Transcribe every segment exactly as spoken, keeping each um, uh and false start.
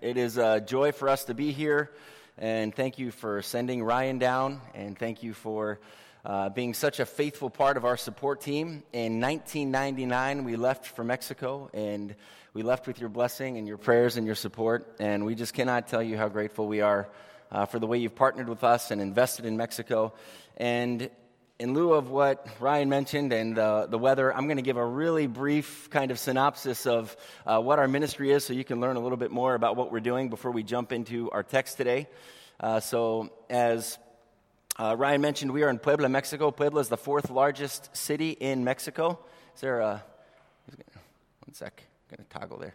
It is a joy for us to be here, and thank you for sending Ryan down, and thank you for uh, being such a faithful part of our support team. In nineteen ninety-nine, we left for Mexico, and we left with your blessing and your prayers and your support, and we just cannot tell you how grateful we are uh, for the way you've partnered with us and invested in Mexico. And in lieu of what Ryan mentioned and uh, the weather, I'm going to give a really brief kind of synopsis of uh, what our ministry is so you can learn a little bit more about what we're doing before we jump into our text today. Uh, so as uh, Ryan mentioned, we are in Puebla, Mexico. Puebla is the fourth largest city in Mexico. Is there a... One sec. I'm going to toggle there.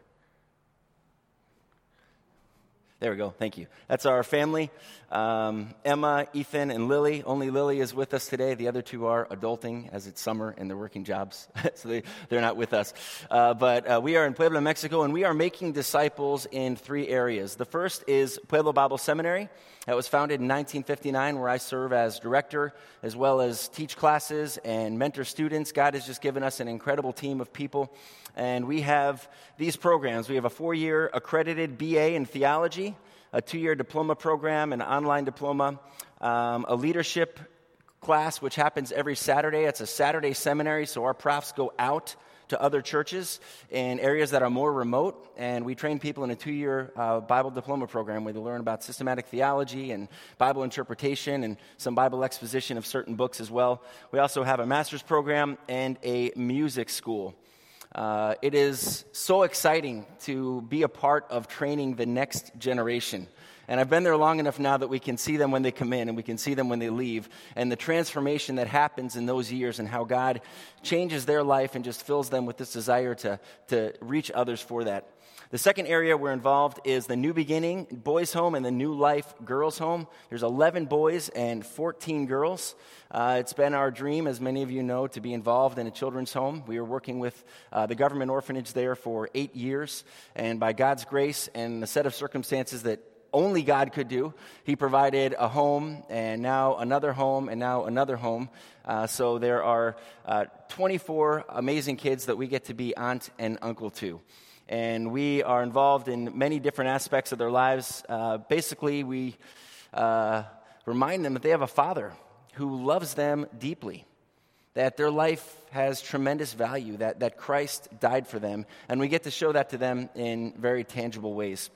There we go. Thank you. That's our family. Um, Emma, Ethan, and Lily. Only Lily is with us today. The other two are adulting as it's summer and they're working jobs. so they, they're not with us. Uh, but uh, we are in Puebla, Mexico, and we are making disciples in three areas. The first is Puebla Bible Seminary. That was founded in nineteen fifty-nine, where I serve as director, as well as teach classes and mentor students. God has just given us an incredible team of people. And we have these programs. We have a four-year accredited B A in theology, a two-year diploma program, an online diploma, um, a leadership class, which happens every Saturday. It's a Saturday seminary, so our profs go out to other churches in areas that are more remote, and we train people in a two-year uh, Bible diploma program where they learn about systematic theology and Bible interpretation and some Bible exposition of certain books as well. We also have a master's program and a music school. Uh, it is so exciting to be a part of training the next generation. And I've been there long enough now that we can see them when they come in and we can see them when they leave. And the transformation that happens in those years and how God changes their life and just fills them with this desire to, to reach others for that. The second area we're involved is the New Beginning Boys Home and the New Life Girls Home. There's eleven boys and fourteen girls. Uh, it's been our dream, as many of you know, to be involved in a children's home. We are working with uh, the government orphanage there for eight years. And by God's grace and a set of circumstances that only God could do, He provided a home, and now another home, and now another home. Uh, so there are uh, twenty-four amazing kids that we get to be aunt and uncle to. And we are involved in many different aspects of their lives. Uh, basically, we uh, remind them that they have a father who loves them deeply, that their life has tremendous value, that, that Christ died for them, and we get to show that to them in very tangible ways.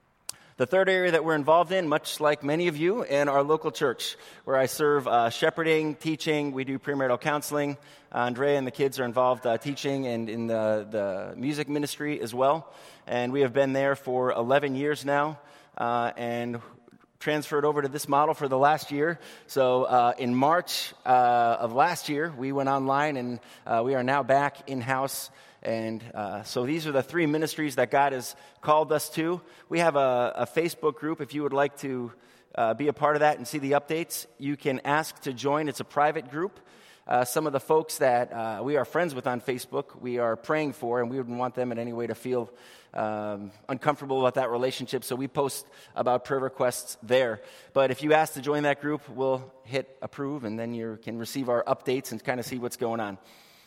The third area that we're involved in, much like many of you, in our local church, where I serve uh, shepherding, teaching, we do premarital counseling. Uh, Andrea and the kids are involved uh, teaching and in the, the music ministry as well. And we have been there for eleven years now uh, and transferred over to this model for the last year. So uh, in March uh, of last year, we went online and uh, we are now back in-house. And uh, so these are the three ministries that God has called us to. We have a, a Facebook group. If you would like to uh, be a part of that and see the updates, you can ask to join. It's a private group. Uh, some of the folks that uh, we are friends with on Facebook, we are praying for, and we wouldn't want them in any way to feel um, uncomfortable about that relationship. So we post about prayer requests there. But if you ask to join that group, we'll hit approve, and then you can receive our updates and kind of see what's going on.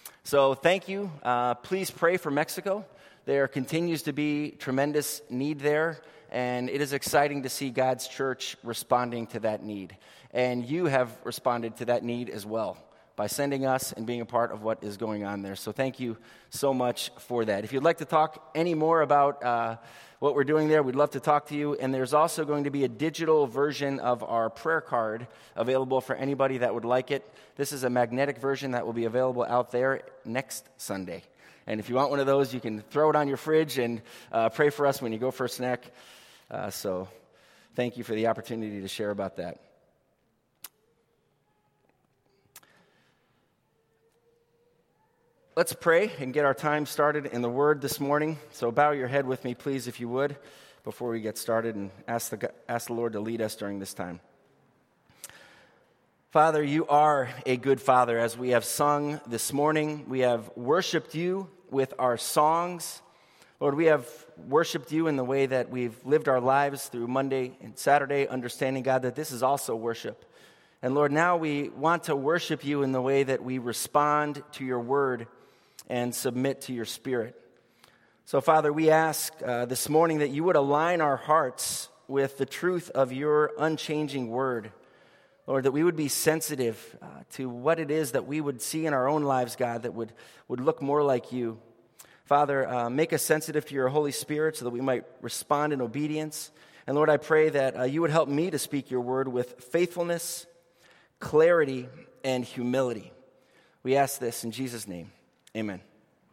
So thank you. Uh, please pray for Mexico. There continues to be tremendous need there, and it is exciting to see God's church responding to that need. And you have responded to that need as well by sending us and being a part of what is going on there. So thank you so much for that. If you'd like to talk any more about uh, what we're doing there, we'd love to talk to you. And there's also going to be a digital version of our prayer card available for anybody that would like it. This is a magnetic version that will be available out there next Sunday. And if you want one of those, you can throw it on your fridge and uh, pray for us when you go for a snack. Uh, so thank you for the opportunity to share about that. Let's pray and get our time started in the Word this morning. So bow your head with me, please, if you would, before we get started, and ask the, ask the Lord to lead us during this time. Father, you are a good Father. As we have sung this morning, we have worshiped you with our songs. Lord, we have worshiped you in the way that we've lived our lives through Monday and Saturday, understanding, God, that this is also worship. And Lord, now we want to worship you in the way that we respond to your word and submit to your Spirit. So, Father, we ask uh, this morning that you would align our hearts with the truth of your unchanging word. Lord, that we would be sensitive uh, to what it is that we would see in our own lives, God, that would, would look more like you. Father, uh, make us sensitive to your Holy Spirit so that we might respond in obedience. And Lord, I pray that uh, you would help me to speak your word with faithfulness, clarity, and humility. We ask this in Jesus' name. Amen.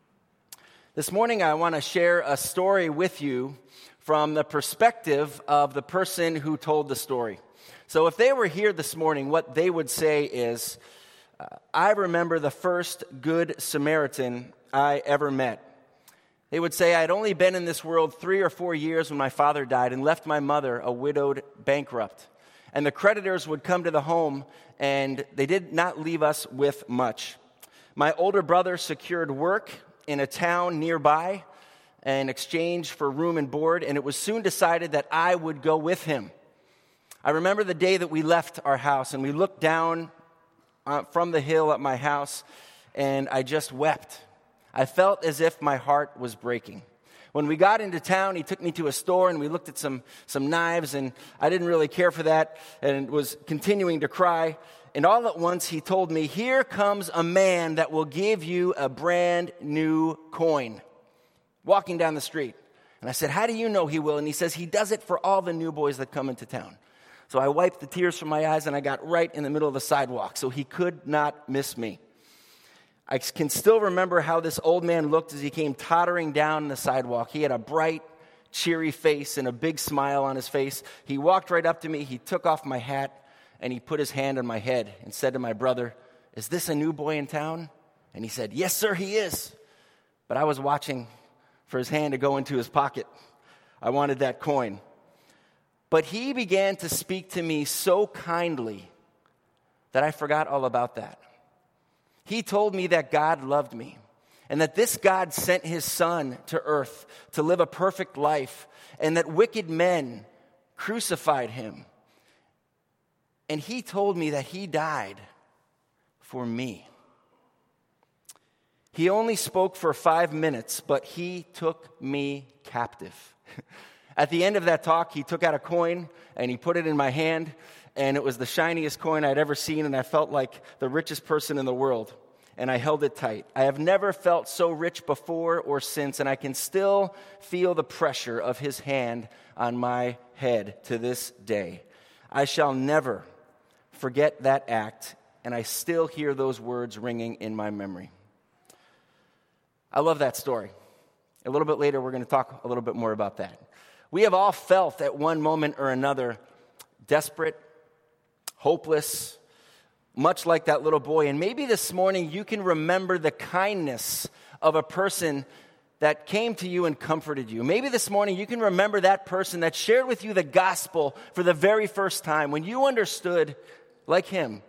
This morning, I want to share a story with you from the perspective of the person who told the story. So if they were here this morning, what they would say is, uh, I remember the first good Samaritan I ever met. They would say, I had only been in this world three or four years when my father died and left my mother a widowed bankrupt. And the creditors would come to the home, and they did not leave us with much. My older brother secured work in a town nearby in exchange for room and board, and it was soon decided that I would go with him. I remember the day that we left our house, and we looked down uh, from the hill at my house, and I just wept. I felt as if my heart was breaking. When we got into town, he took me to a store, and we looked at some, some knives, and I didn't really care for that, and was continuing to cry. And all at once, he told me, here comes a man that will give you a brand new coin, walking down the street. And I said, how do you know he will? And he says, he does it for all the new boys that come into town. So I wiped the tears from my eyes, and I got right in the middle of the sidewalk, so he could not miss me. I can still remember how this old man looked as he came tottering down the sidewalk. He had a bright, cheery face and a big smile on his face. He walked right up to me, he took off my hat, and he put his hand on my head and said to my brother, is this a new boy in town? And he said, yes, sir, he is. But I was watching for his hand to go into his pocket. I wanted that coin. But he began to speak to me so kindly that I forgot all about that. He told me that God loved me and that this God sent his son to earth to live a perfect life and that wicked men crucified him. And he told me that he died for me. He only spoke for five minutes, but he took me captive. At the end of that talk, he took out a coin and he put it in my hand, and it was the shiniest coin I'd ever seen, and I felt like the richest person in the world, and I held it tight. I have never felt so rich before or since, and I can still feel the pressure of his hand on my head to this day. I shall never forget that act, and I still hear those words ringing in my memory. I love that story. A little bit later, we're going to talk a little bit more about that. We have all felt at one moment or another desperate, hopeless, much like that little boy. And maybe this morning you can remember the kindness of a person that came to you and comforted you. Maybe this morning you can remember that person that shared with you the gospel for the very first time when you understood, like him,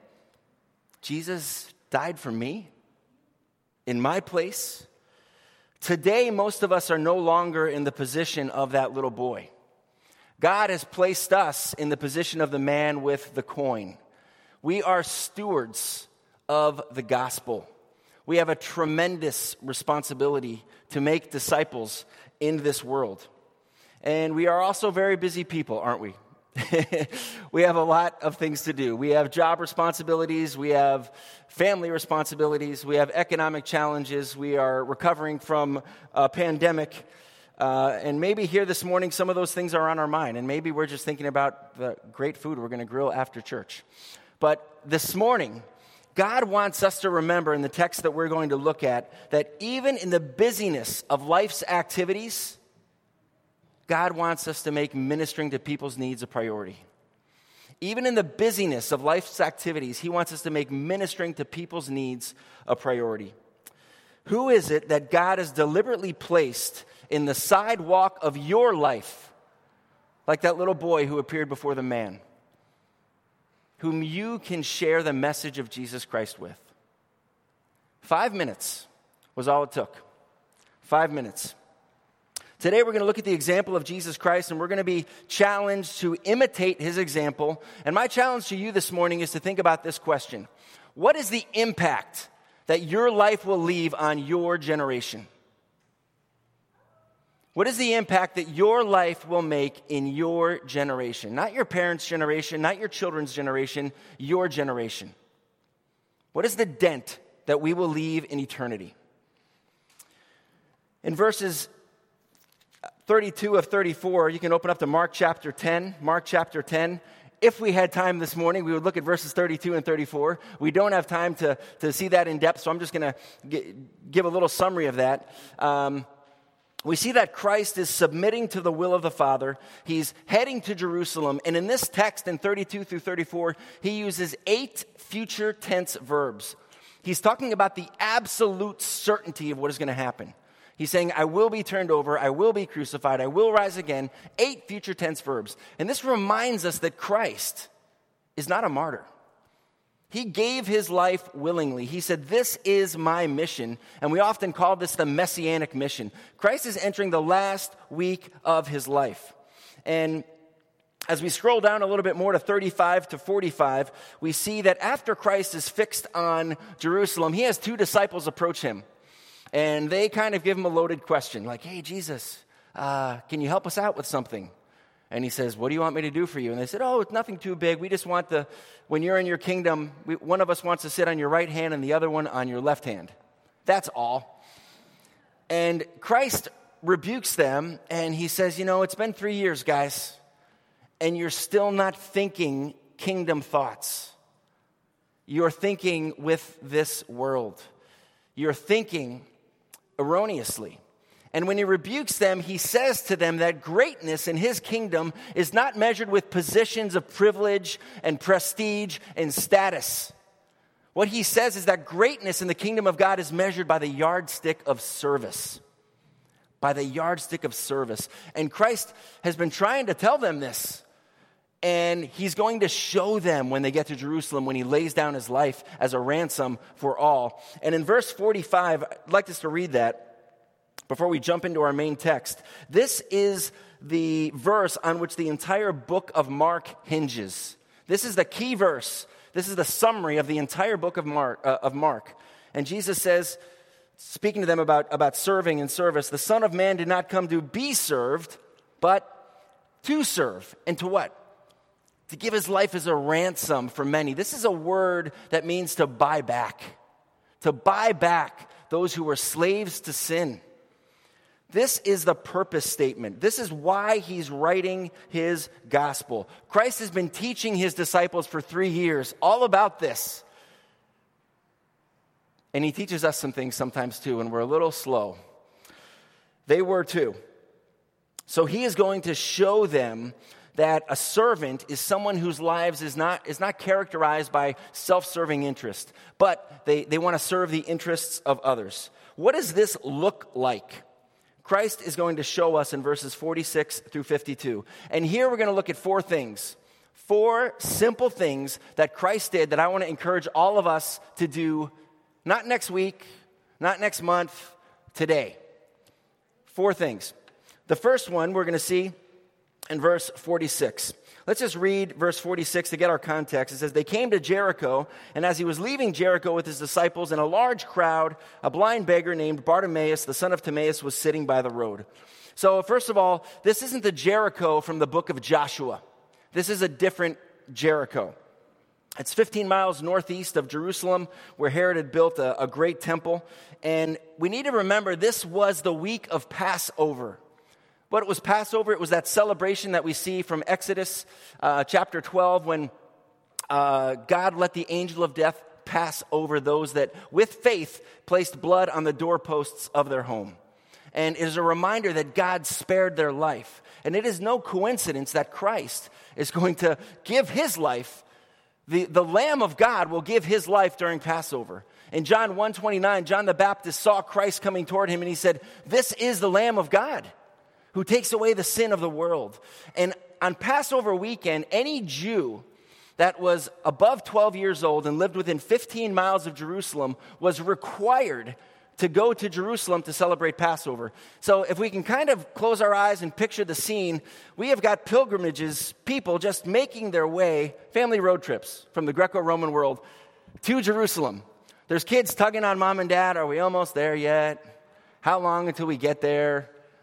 Jesus died for me in my place. Today, most of us are no longer in the position of that little boy. God has placed us in the position of the man with the coin. We are stewards of the gospel. We have a tremendous responsibility to make disciples in this world. And we are also very busy people, aren't we? We have a lot of things to do. We have job responsibilities. We have family responsibilities. We have economic challenges. We are recovering from a pandemic. Uh, and maybe here this morning, some of those things are on our mind. And maybe we're just thinking about the great food we're going to grill after church. But this morning, God wants us to remember in the text that we're going to look at that even in the busyness of life's activities, God wants us to make ministering to people's needs a priority. Even in the busyness of life's activities, he wants us to make ministering to people's needs a priority. Who is it that God has deliberately placed in the sidewalk of your life, like that little boy who appeared before the man, whom you can share the message of Jesus Christ with? Five minutes was all it took. Five minutes. Today we're going to look at the example of Jesus Christ, and we're going to be challenged to imitate his example. And my challenge to you this morning is to think about this question. What is the impact that your life will leave on your generation? What is the impact that your life will make in your generation? Not your parents' generation, not your children's generation, your generation. What is the dent that we will leave in eternity? In verses thirty-two of thirty-four, you can open up to Mark chapter ten. Mark chapter ten. If we had time this morning, we would look at verses thirty-two and thirty-four. We don't have time to, to see that in depth, so I'm just going to give a little summary of that. Um, we see that Christ is submitting to the will of the Father. He's heading to Jerusalem. And in this text, in thirty-two through thirty-four, he uses eight future tense verbs. He's talking about the absolute certainty of what is going to happen. He's saying, I will be turned over, I will be crucified, I will rise again. Eight future tense verbs. And this reminds us that Christ is not a martyr. He gave his life willingly. He said, this is my mission. And we often call this the messianic mission. Christ is entering the last week of his life. And as we scroll down a little bit more to thirty-five to forty-five, we see that after Christ is fixed on Jerusalem, he has two disciples approach him. And they kind of give him a loaded question, like, hey, Jesus, uh, can you help us out with something? And he says, what do you want me to do for you? And they said, oh, it's nothing too big. We just want the, when you're in your kingdom, we, one of us wants to sit on your right hand and the other one on your left hand. That's all. And Christ rebukes them, and he says, you know, it's been three years, guys, and you're still not thinking kingdom thoughts. You're thinking with this world. You're thinking erroneously. And when he rebukes them, he says to them that greatness in his kingdom is not measured with positions of privilege and prestige and status. What he says is that greatness in the kingdom of God is measured by the yardstick of service. By the yardstick of service. And Christ has been trying to tell them this. And he's going to show them when they get to Jerusalem, when he lays down his life as a ransom for all. And in verse forty-five, I'd like us to read that before we jump into our main text. This is the verse on which the entire book of Mark hinges. This is the key verse. This is the summary of the entire book of Mark. Uh, of Mark. And Jesus says, speaking to them about, about serving and service, the Son of Man did not come to be served, but to serve. And to what? To give his life as a ransom for many. This is a word that means to buy back. To buy back those who were slaves to sin. This is the purpose statement. This is why he's writing his gospel. Christ has been teaching his disciples for three years all about this. And he teaches us some things sometimes too, and we're a little slow. They were too. So he is going to show them that a servant is someone whose lives is not, is not characterized by self-serving interest, but they, they want to serve the interests of others. What does this look like? Christ is going to show us in verses forty-six through fifty-two. And here we're going to look at four things. Four simple things that Christ did that I want to encourage all of us to do, not next week, not next month, today. Four things. The first one we're going to see in verse forty-six. Let's just read verse forty-six to get our context. It says, they came to Jericho, and as he was leaving Jericho with his disciples and a large crowd, a blind beggar named Bartimaeus, the son of Timaeus, was sitting by the road. So first of all, this isn't the Jericho from the book of Joshua. This is a different Jericho. It's fifteen miles northeast of Jerusalem, where Herod had built a, a great temple. And we need to remember this was the week of Passover. What was Passover? It was that celebration that we see from Exodus uh, chapter twelve when uh, God let the angel of death pass over those that, with faith, placed blood on the doorposts of their home. And it is a reminder that God spared their life. And it is no coincidence that Christ is going to give his life. The, the Lamb of God will give his life during Passover. In John one twenty-nine, John the Baptist saw Christ coming toward him, and he said, this is the Lamb of God who takes away the sin of the world. And on Passover weekend, any Jew that was above twelve years old and lived within fifteen miles of Jerusalem was required to go to Jerusalem to celebrate Passover. So if we can kind of close our eyes and picture the scene, we have got pilgrimages, people just making their way, family road trips from the Greco-Roman world to Jerusalem. There's kids tugging on mom and dad. Are we almost there yet? How long until we get there?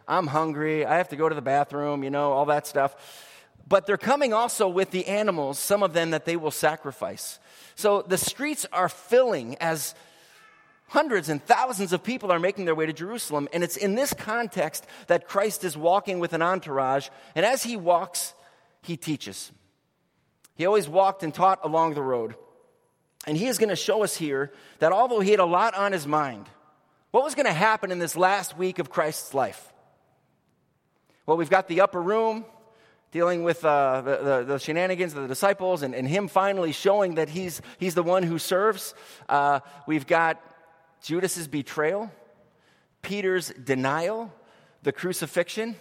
I'm hungry. I have to go to the bathroom, you know, all that stuff. But they're coming also with the animals, some of them that they will sacrifice. So the streets are filling as hundreds and thousands of people are making their way to Jerusalem. And it's in this context that Christ is walking with an entourage. And as he walks, he teaches. He always walked and taught along the road. And he is going to show us here that although he had a lot on his mind, what was going to happen in this last week of Christ's life? Well, we've got the upper room dealing with uh, the, the, the shenanigans of the disciples and, and him finally showing that he's, he's the one who serves. Uh, we've got Judas's betrayal, Peter's denial, the crucifixion.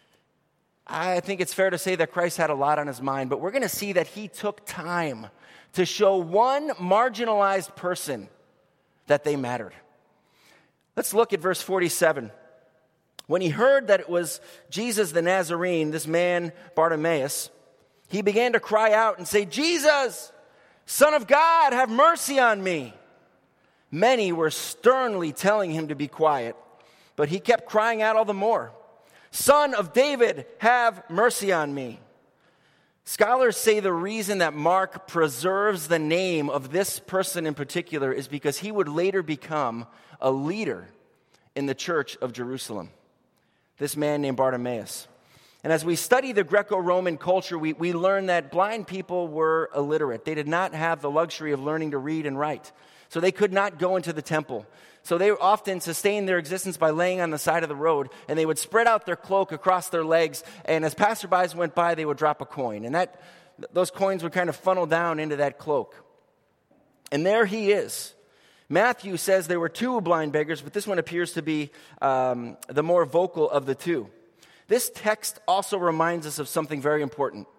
I think it's fair to say that Christ had a lot on his mind, but we're going to see that he took time to show one marginalized person that they mattered. Let's look at verse forty-seven. When he heard that it was Jesus the Nazarene, this man Bartimaeus, he began to cry out and say, "Jesus, Son of God, have mercy on me." Many were sternly telling him to be quiet, but he kept crying out all the more, "Son of David, have mercy on me." Scholars say the reason that Mark preserves the name of this person in particular is because he would later become a leader in the church of Jerusalem. This man named Bartimaeus. And as we study the Greco-Roman culture, we, we learn that blind people were illiterate. They did not have the luxury of learning to read and write. So they could not go into the temple. So they often sustained their existence by laying on the side of the road, and they would spread out their cloak across their legs, and as passerbys went by, they would drop a coin. And that those coins would kind of funnel down into that cloak. And there he is. Matthew says there were two blind beggars, but this one appears to be um, the more vocal of the two. This text also reminds us of something very important.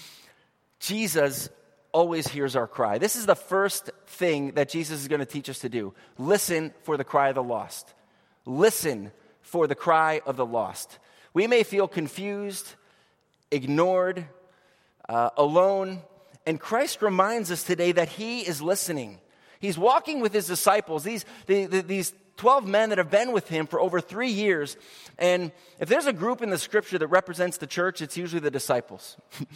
Jesus always hears our cry. This is the first thing that Jesus is going to teach us to do. Listen for the cry of the lost. Listen for the cry of the lost. We may feel confused, ignored, uh, alone, and Christ reminds us today that he is listening. He's walking with his disciples, these, the, the, these twelve men that have been with him for over three years. And if there's a group in the scripture that represents the church, it's usually the disciples.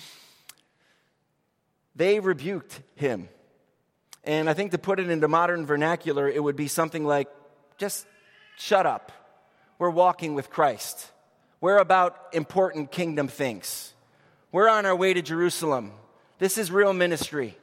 They rebuked him. And I think to put it into modern vernacular, it would be something like, just shut up. We're walking with Christ. We're about important kingdom things. We're on our way to Jerusalem. This is real ministry.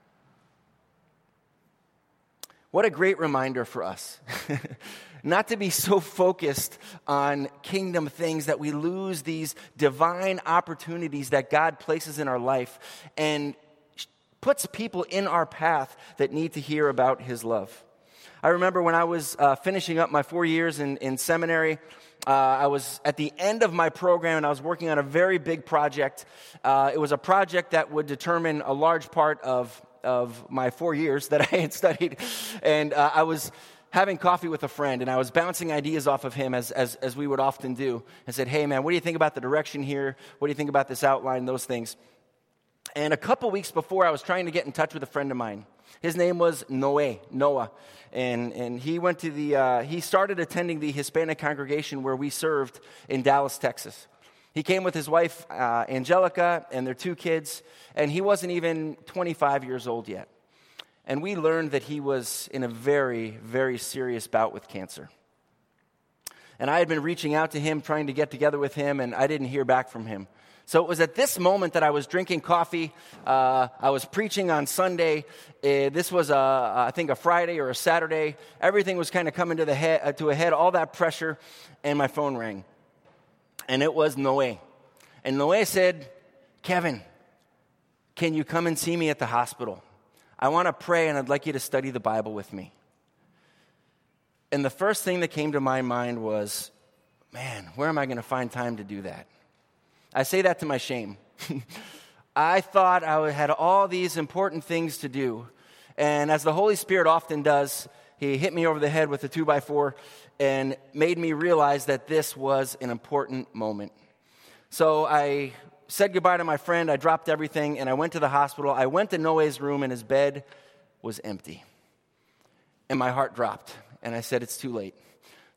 What a great reminder for us. Not to be so focused on kingdom things that we lose these divine opportunities that God places in our life and puts people in our path that need to hear about his love. I remember when I was uh, finishing up my four years in, in seminary, uh, I was at the end of my program and I was working on a very big project. Uh, it was a project that would determine a large part of, of my four years that I had studied. And uh, I was having coffee with a friend and I was bouncing ideas off of him as, as, as we would often do. I said, "Hey man, what do you think about the direction here? What do you think about this outline, those things?" And a couple weeks before, I was trying to get in touch with a friend of mine. His name was Noe, Noah. And, and he went to the, uh, he started attending the Hispanic congregation where we served in Dallas, Texas. He came with his wife, uh, Angelica, and their two kids, and he wasn't even twenty-five years old yet. And we learned that he was in a very, very serious bout with cancer. And I had been reaching out to him, trying to get together with him, and I didn't hear back from him. So it was at this moment that I was drinking coffee. Uh, I was preaching on Sunday. Uh, this was, a, I think, a Friday or a Saturday. Everything was kind of coming to the head, uh, to a head, all that pressure, and my phone rang. And it was Noe. And Noe said, "Kevin, can you come and see me at the hospital? I want to pray, and I'd like you to study the Bible with me." And the first thing that came to my mind was, man, where am I going to find time to do that? I say that to my shame. I thought I had all these important things to do. And as the Holy Spirit often does, he hit me over the head with a two by four and made me realize that this was an important moment. So I said goodbye to my friend. I dropped everything and I went to the hospital. I went to Noe's room and his bed was empty. And my heart dropped. And I said, it's too late.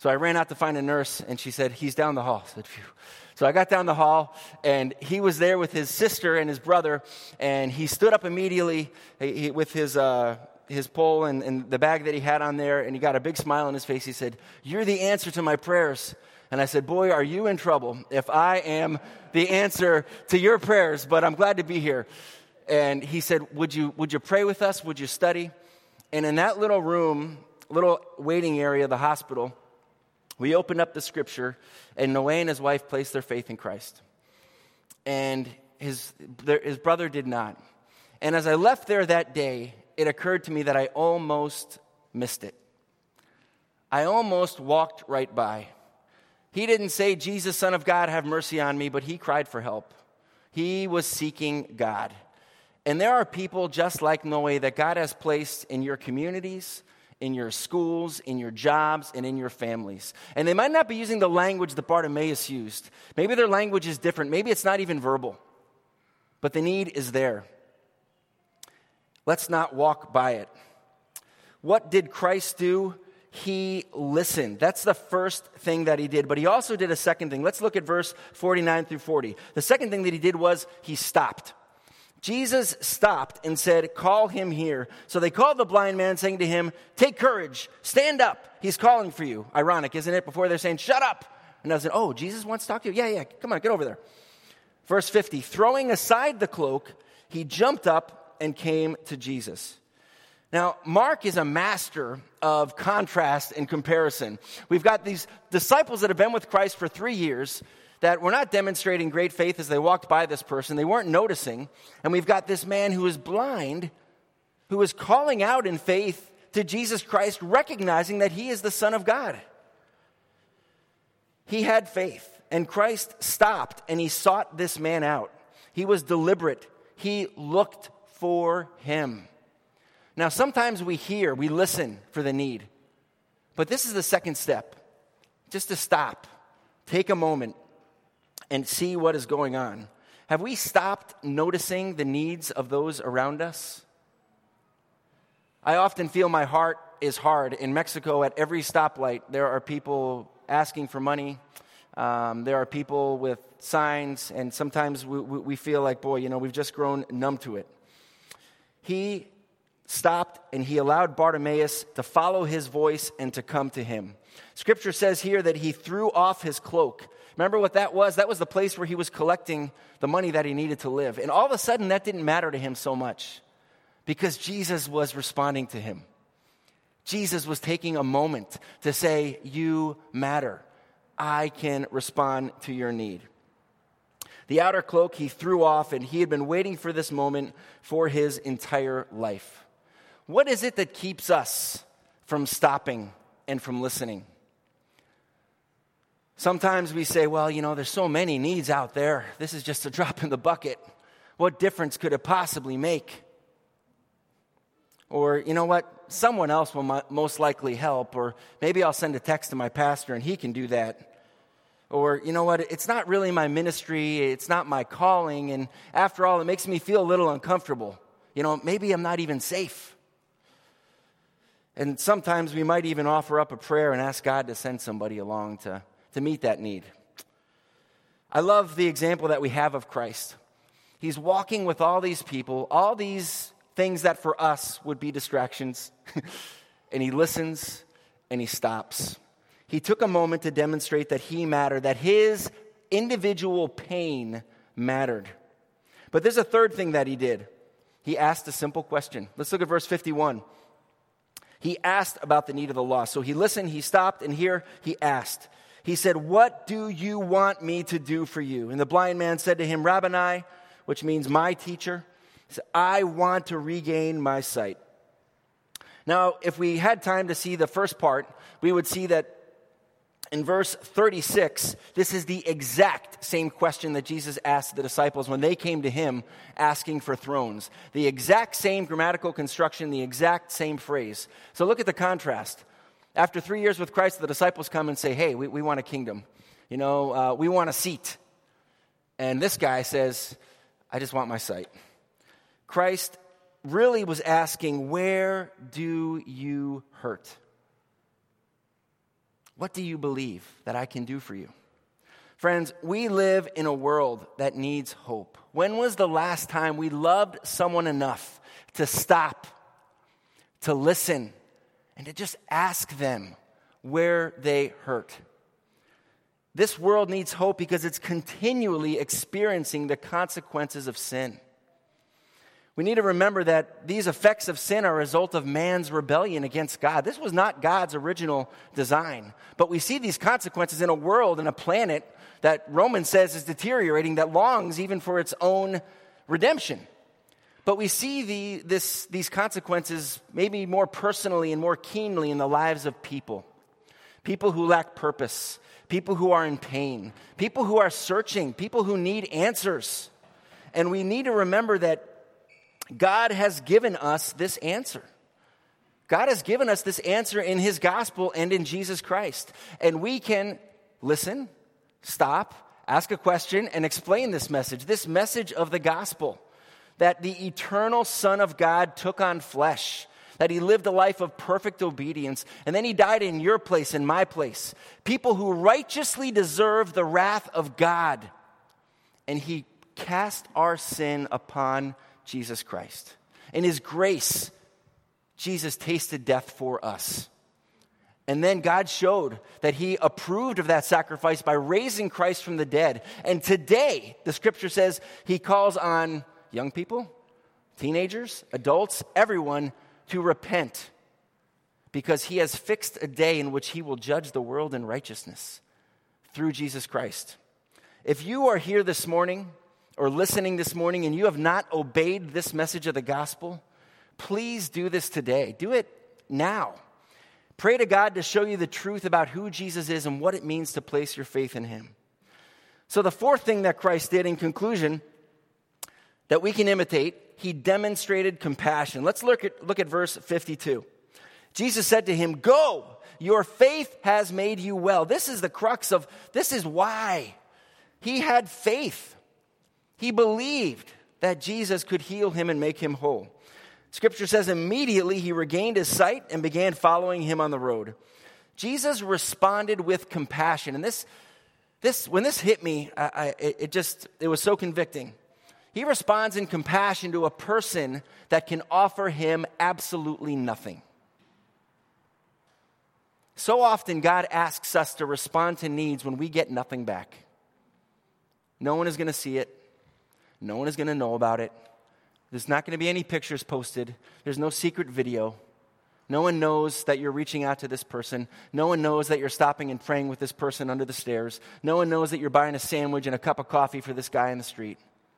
So I ran out to find a nurse, and she said, he's down the hall. I said, phew. So I got down the hall, and he was there with his sister and his brother, and he stood up immediately he, he, with his uh, his pole and, and the bag that he had on there, and he got a big smile on his face. He said, "You're the answer to my prayers." And I said, "Boy, are you in trouble if I am the answer to your prayers, but I'm glad to be here." And he said, would you would you pray with us? Would you study? And in that little room, little waiting area of the hospital, we opened up the scripture, and Noe and his wife placed their faith in Christ. And his, their, his brother did not. And as I left there that day, it occurred to me that I almost missed it. I almost walked right by. He didn't say, "Jesus, Son of God, have mercy on me," but he cried for help. He was seeking God. And there are people just like Noe that God has placed in your communities, in your schools, in your jobs, and in your families. And they might not be using the language that Bartimaeus used. Maybe their language is different. Maybe it's not even verbal. But the need is there. Let's not walk by it. What did Christ do? He listened. That's the first thing that he did. But he also did a second thing. Let's look at verse forty-nine through forty. The second thing that he did was he stopped. Jesus stopped and said, "Call him here." So they called the blind man, saying to him, "Take courage, stand up. He's calling for you." Ironic, isn't it? Before they're saying, "Shut up." And I said, "Oh, Jesus wants to talk to you? Yeah, yeah, come on, get over there." Verse fifty, throwing aside the cloak, he jumped up and came to Jesus. Now, Mark is a master of contrast and comparison. We've got these disciples that have been with Christ for three years that were not demonstrating great faith as they walked by this person. They weren't noticing. And we've got this man who is blind, who is calling out in faith to Jesus Christ, recognizing that he is the Son of God. He had faith, and Christ stopped and he sought this man out. He was deliberate. He looked for him. Now, sometimes we hear, we listen for the need. But this is the second step. Just to stop, take a moment, and see what is going on. Have we stopped noticing the needs of those around us? I often feel my heart is hard. In Mexico, at every stoplight, there are people asking for money. Um, there are people with signs, and sometimes we, we feel like, boy, you know, we've just grown numb to it. He stopped, and he allowed Bartimaeus to follow his voice and to come to him. Scripture says here that he threw off his cloak. Remember what that was? That was the place where he was collecting the money that he needed to live. And all of a sudden, that didn't matter to him so much because Jesus was responding to him. Jesus was taking a moment to say, "You matter. I can respond to your need." The outer cloak he threw off, and he had been waiting for this moment for his entire life. What is it that keeps us from stopping and from listening? Sometimes we say, well, you know, there's so many needs out there. This is just a drop in the bucket. What difference could it possibly make? Or, you know what, someone else will most likely help. Or maybe I'll send a text to my pastor and he can do that. Or, you know what, it's not really my ministry. It's not my calling. And after all, it makes me feel a little uncomfortable. You know, maybe I'm not even safe. And sometimes we might even offer up a prayer and ask God to send somebody along to to meet that need. I love the example that we have of Christ. He's walking with all these people, all these things that for us would be distractions, and he listens and he stops. He took a moment to demonstrate that he mattered, that his individual pain mattered. But there's a third thing that he did. He asked a simple question. Let's look at verse fifty-one. He asked about the need of the lost. So he listened, he stopped, and here he asked. He said, "What do you want me to do for you?" And the blind man said to him, "Rabboni," which means my teacher, he said, "I want to regain my sight." Now, if we had time to see the first part, we would see that in verse thirty-six, this is the exact same question that Jesus asked the disciples when they came to him asking for thrones. The exact same grammatical construction, the exact same phrase. So look at the contrast. After three years with Christ, the disciples come and say, "Hey, we, we want a kingdom. You know, uh, we want a seat." And this guy says, "I just want my sight." Christ really was asking, where do you hurt? What do you believe that I can do for you? Friends, we live in a world that needs hope. When was the last time we loved someone enough to stop, to listen, and to just ask them where they hurt? This world needs hope because it's continually experiencing the consequences of sin. We need to remember that these effects of sin are a result of man's rebellion against God. This was not God's original design. But we see these consequences in a world and a planet that Romans says is deteriorating, that longs even for its own redemption. But we see the, this, these consequences maybe more personally and more keenly in the lives of people. People who lack purpose, people who are in pain, people who are searching, people who need answers. And we need to remember that God has given us this answer. God has given us this answer in his gospel and in Jesus Christ. And we can listen, stop, ask a question, and explain this message, this message of the gospel, that the eternal Son of God took on flesh, that he lived a life of perfect obedience, and then he died in your place, in my place. People who righteously deserve the wrath of God. And he cast our sin upon Jesus Christ. In his grace, Jesus tasted death for us. And then God showed that he approved of that sacrifice by raising Christ from the dead. And today, the scripture says he calls on young people, teenagers, adults, everyone to repent, because he has fixed a day in which he will judge the world in righteousness through Jesus Christ. If you are here this morning or listening this morning and you have not obeyed this message of the gospel, please do this today. Do it now. Pray to God to show you the truth about who Jesus is and what it means to place your faith in him. So the fourth thing that Christ did in conclusion that we can imitate, he demonstrated compassion. Let's look at, look at verse fifty-two. Jesus said to him, "Go, your faith has made you well." This is the crux of, this is why he had faith. He believed that Jesus could heal him and make him whole. Scripture says immediately he regained his sight and began following him on the road. Jesus responded with compassion. And this, this when this hit me, I, I, it just, it was so convicting. He responds in compassion to a person that can offer him absolutely nothing. So often God asks us to respond to needs when we get nothing back. No one is going to see it. No one is going to know about it. There's not going to be any pictures posted. There's no secret video. No one knows that you're reaching out to this person. No one knows that you're stopping and praying with this person under the stairs. No one knows that you're buying a sandwich and a cup of coffee for this guy in the street.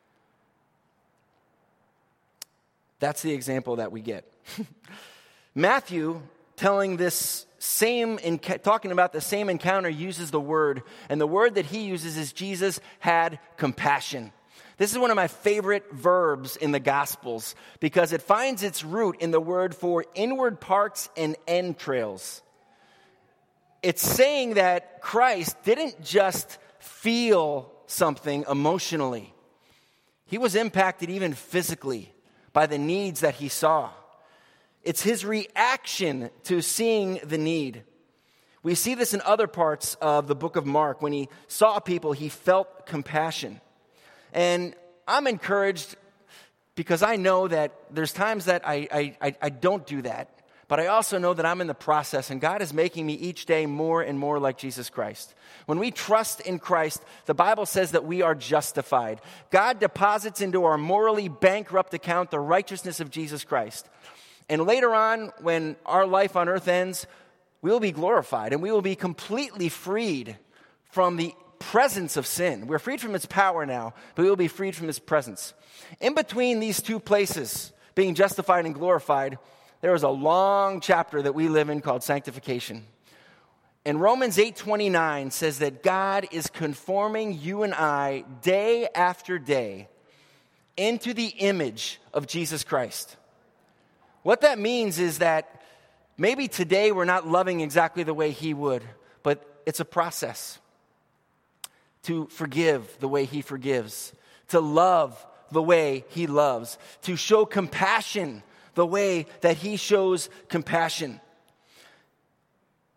That's the example that we get. Matthew, telling this same, talking about the same encounter, uses the word, and the word that he uses is Jesus had compassion. This is one of my favorite verbs in the Gospels because it finds its root in the word for inward parts and entrails. It's saying that Christ didn't just feel something emotionally. He was impacted even physically by the needs that he saw. It's his reaction to seeing the need. We see this in other parts of the book of Mark. When he saw people, he felt compassion. And I'm encouraged because I know that there's times that I, I, I don't do that. But I also know that I'm in the process, and God is making me each day more and more like Jesus Christ. When we trust in Christ, the Bible says that we are justified. God deposits into our morally bankrupt account the righteousness of Jesus Christ. And later on, when our life on earth ends, we will be glorified, and we will be completely freed from the presence of sin. We're freed from its power now, but we will be freed from its presence. In between these two places, being justified and glorified, there is a long chapter that we live in called sanctification. And Romans eight twenty-nine says that God is conforming you and I day after day into the image of Jesus Christ. What that means is that maybe today we're not loving exactly the way he would, but it's a process to forgive the way he forgives, to love the way he loves, to show compassion the way that he shows compassion.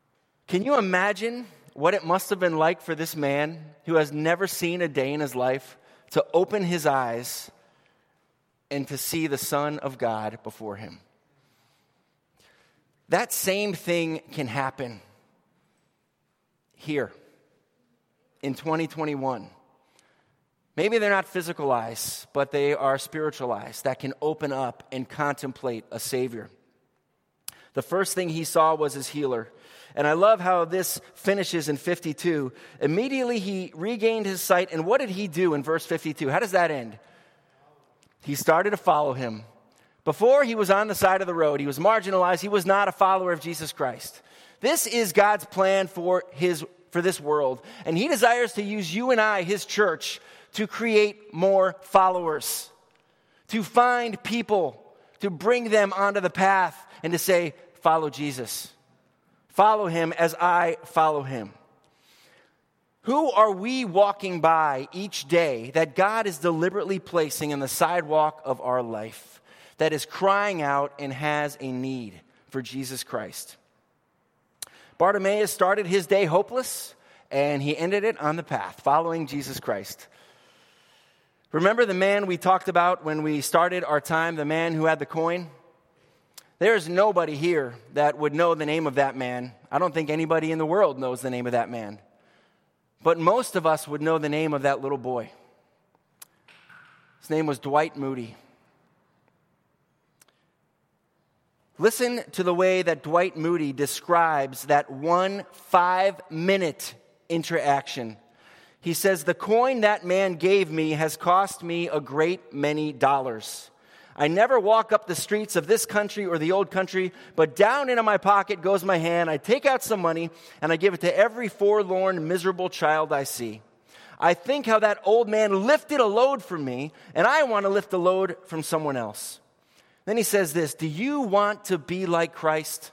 Can you imagine what it must have been like for this man who has never seen a day in his life to open his eyes and to see the Son of God before him? That same thing can happen here in twenty twenty-one. Maybe they're not physical eyes, but they are spiritual eyes that can open up and contemplate a Savior. The first thing he saw was his healer. And I love how this finishes in fifty-two. Immediately he regained his sight. And what did he do in verse fifty-two? How does that end? He started to follow him. Before, he was on the side of the road. He was marginalized. He was not a follower of Jesus Christ. This is God's plan for his for this world. And he desires to use you and I, his church, to create more followers, to find people, to bring them onto the path, and to say, follow Jesus. Follow him as I follow him. Who are we walking by each day that God is deliberately placing in the sidewalk of our life, that is crying out and has a need for Jesus Christ? Bartimaeus started his day hopeless, and he ended it on the path, following Jesus Christ. Remember the man we talked about when we started our time, the man who had the coin? There's nobody here that would know the name of that man. I don't think anybody in the world knows the name of that man. But most of us would know the name of that little boy. His name was Dwight Moody. Listen to the way that Dwight Moody describes that one five-minute interaction. He says, "The coin that man gave me has cost me a great many dollars. I never walk up the streets of this country or the old country, but down into my pocket goes my hand. I take out some money, and I give it to every forlorn, miserable child I see. I think how that old man lifted a load from me, and I want to lift a load from someone else." Then he says this, "Do you want to be like Christ?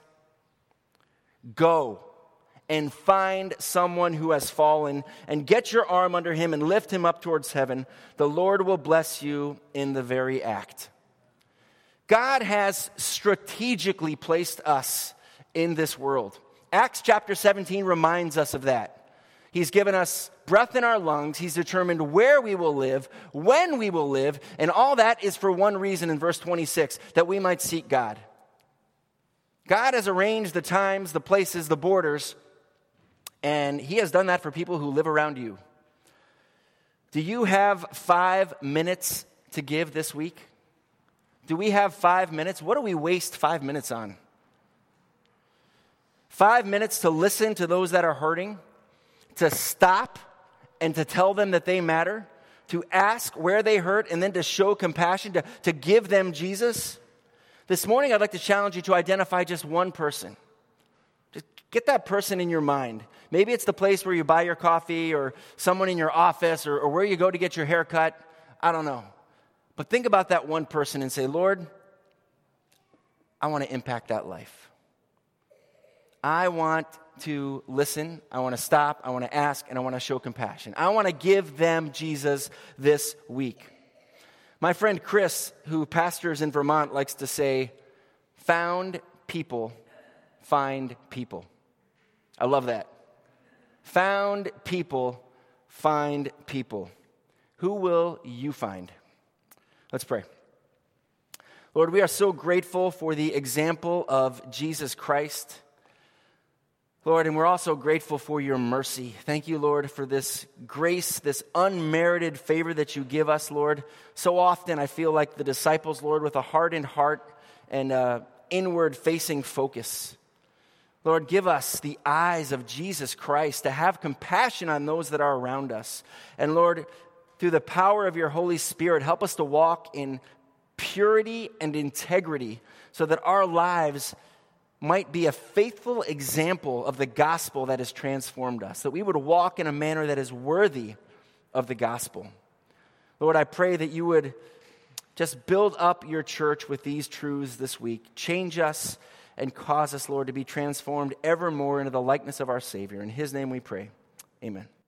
Go and find someone who has fallen, and get your arm under him and lift him up towards heaven. The Lord will bless you in the very act." God has strategically placed us in this world. Acts chapter seventeen reminds us of that. He's given us breath in our lungs. He's determined where we will live, when we will live, and all that is for one reason in verse twenty-six, that we might seek God. God has arranged the times, the places, the borders, and he has done that for people who live around you. Do you have five minutes to give this week? Do we have five minutes? What do we waste five minutes on? Five minutes to listen to those that are hurting, to stop and to tell them that they matter, to ask where they hurt, and then to show compassion, to, to give them Jesus. This morning, I'd like to challenge you to identify just one person. Just get that person in your mind. Maybe it's the place where you buy your coffee, or someone in your office, or, or where you go to get your hair cut. I don't know. But think about that one person and say, Lord, I want to impact that life. I want to listen. I want to stop. I want to ask, and I want to show compassion. I want to give them Jesus this week. My friend Chris, who pastors in Vermont, likes to say, found people find people. I love that. Found people find people. Who will you find? Let's pray. Lord, we are so grateful for the example of Jesus Christ. Lord, and we're also grateful for your mercy. Thank you, Lord, for this grace, this unmerited favor that you give us, Lord. So often I feel like the disciples, Lord, with a hardened heart and uh, inward-facing focus. Lord, give us the eyes of Jesus Christ to have compassion on those that are around us. And Lord, through the power of your Holy Spirit, help us to walk in purity and integrity so that our lives might be a faithful example of the gospel that has transformed us, that we would walk in a manner that is worthy of the gospel. Lord, I pray that you would just build up your church with these truths this week. Change us and cause us, Lord, to be transformed ever more into the likeness of our Savior. In his name we pray. Amen.